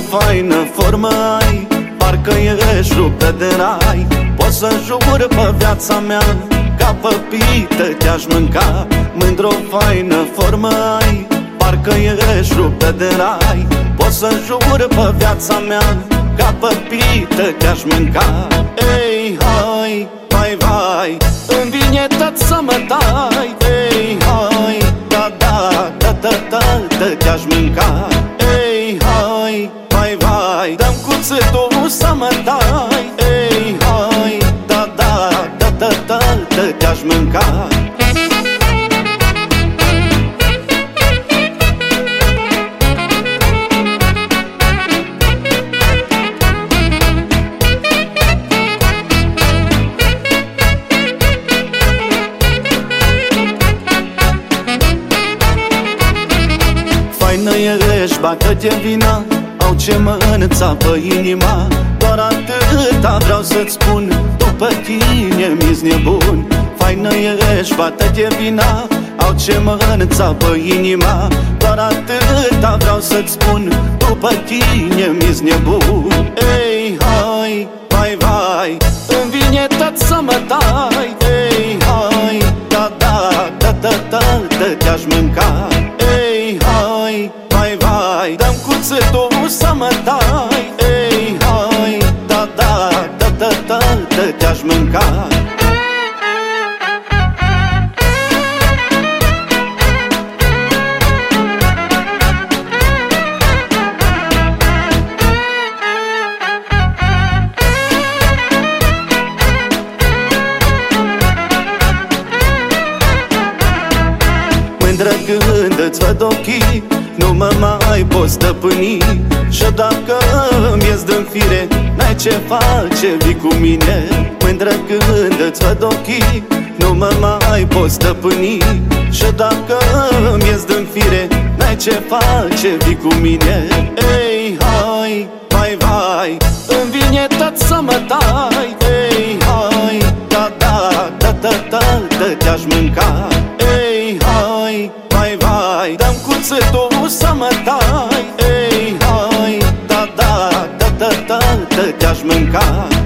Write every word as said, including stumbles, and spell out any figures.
faină formă ai, parcă ești ruptă de rai. Pot să jur pe viața mea, ca păpită te-aș mânca. Mândr-o faină formă ai, parcă ești ruptă de rai. Pot să jur pe viața mea, ca păpită te-aș mânca. Ei, hai, vai, vai, îmi vine tot să mă dai. Ei, hai, da, da, da, da, da, da, te-aș mânca. Ei, hai, vai, vai, dă-mi cuțitul să mă dai. Ei, hai, da, da, da, da, da, da, te-aș mânca. Faină ești, bagă-te vina, au ce mă înțapă inima. Doar atâta vreau să-ți spun, după tine mi-s nebun. Faină ești, bată-te vina, au ce mă înțapă inima. Doar atâta vreau să-ți spun, după tine mi-s nebun. Ei, hai, vai, vai, îmi vine tot să mă dai. Ei, hai, da, da, da, da, da, da, te-aș mânca. Ei, hai, vai, vai, dă-mi cuțitul să mă dai. Ei, hai, da, da, da, da, da, da, te-aș mânca. Mândră când îți văd ochii, nu mă mai pot stăpâni. Și dacă mi-ești din fire, n-ai ce face, vii cu mine. Mândră când îți văd ochii, nu mă mai pot stăpâni. Și dacă mi-ești din fire, n-ai ce face, vii cu mine. Ei, hai, vai, vai, îmi vine tot să mă dai. Ei, hai, da, da, da, da, da, da, te-aș mânca. Ei, hai, vai, vai, dă-mi cuțitul să mă dai. Ei, hai, da, da, da, da, da, da, te-aș mânca.